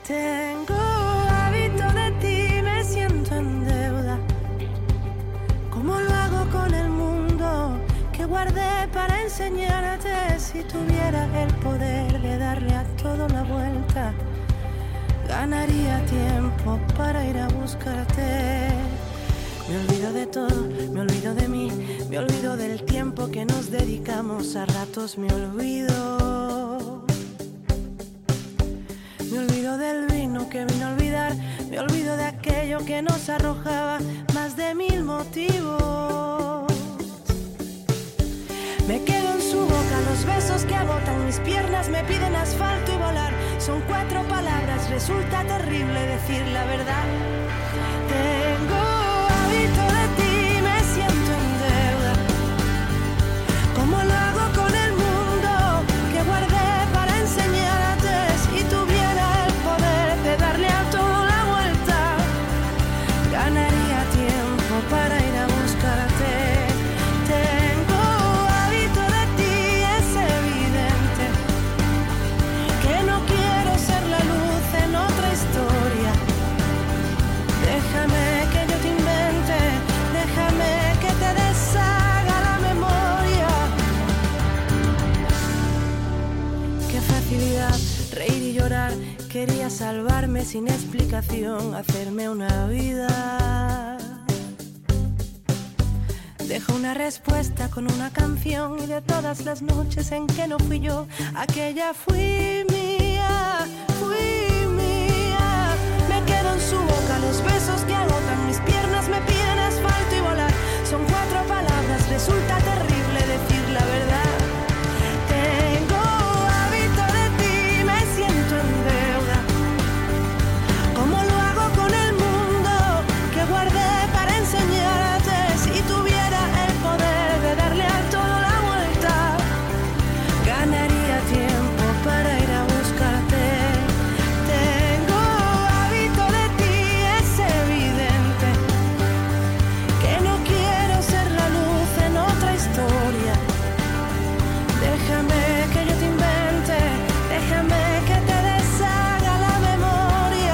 Tengo hábito de ti, me siento en deuda. ¿Cómo lo hago con el mundo que guardé para enseñarte? Si tuviera el poder de darle a todo la vuelta, ganaría tiempo para ir a buscarte. Me olvido de todo, me olvido de mí, me olvido del tiempo que nos dedicamos. A ratos me olvido. Me olvido del vino que vino a olvidar. Me olvido de aquello que nos arrojaba más de 1000 motivos. Me quedo en su boca, los besos que agotan mis piernas me piden asfalto y volar. Son 4 palabras, resulta terrible decir la verdad. Tengo hábito de ti, me siento en deuda. ¿Cómo lo hago con el mundo que guardé para enseñarte? Si tuviera el poder de darle a todo la vuelta, ganaría tiempo para ir a buscarte. Tengo hábito de ti, es evidente que no quiero ser la luz en otra historia. Déjame que yo te invente, déjame que te deshaga la memoria. Qué facilidad reír y llorar. Quería salvarme sin explicación, hacerme una vida. Dejo una respuesta con una canción, y de todas las noches en que no fui yo, aquella fui mía, fui mía. Me quedo en su boca, los besos que agotan mis piernas me piden asfalto y volar. Son 4 palabras, resulta terrible decir la verdad. Tengo hábito de ti, me siento en deuda. ¿Cómo lo hago con el mundo que guardé para enseñarte? Si tuviera el poder de darle a todo la vuelta, ganaría tiempo para ir a buscarte. Tengo hábito de ti, es evidente que no quiero ser la luz en otra historia. Déjame que yo te invente, déjame que te deshaga la memoria.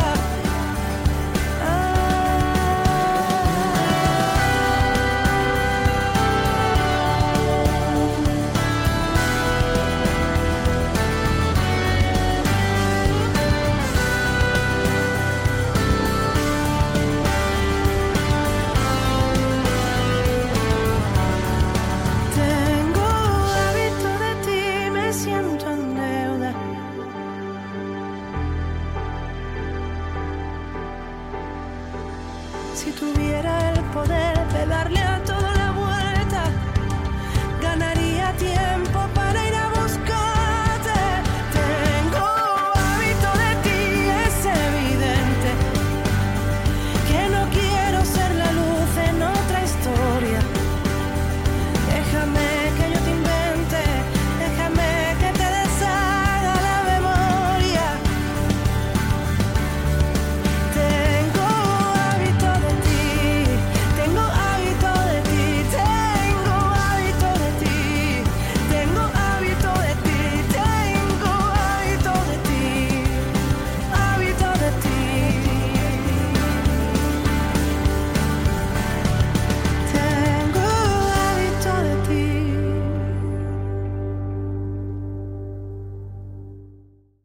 Tengo hábito de ti, me siento en deuda. Si tuviera el poder